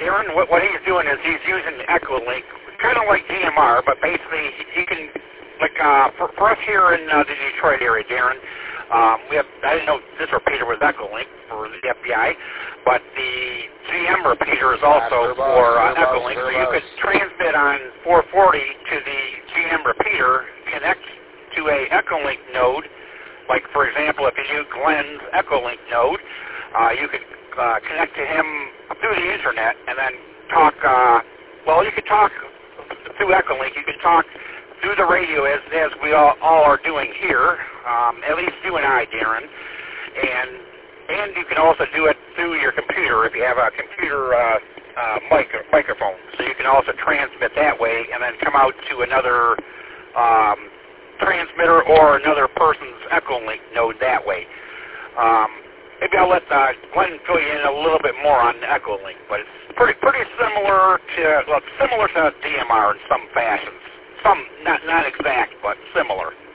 Darren, what he's doing is he's using Echolink, kind of like DMR, but basically he can, like, for us here in the Detroit area, Darren, we have, I didn't know this repeater was Echolink for the FBI, but the GM repeater is also for Echolink, so you could transmit on 440 to the GM repeater, connect to a Echolink node, like, for example, if you use Glenn's Echolink node, you could connect to him through the internet and then talk, well, you could talk through Echolink, you can talk through the radio as we all are doing here, at least you and I, Darren, and you can also do it through your computer if you have a computer microphone. So you can also transmit that way and then come out to another transmitter or another person's Echolink node that way. Maybe I'll let Glenn fill you in a little bit more on Echolink, but it's pretty similar to DMR in some fashions. Some not exact, but similar.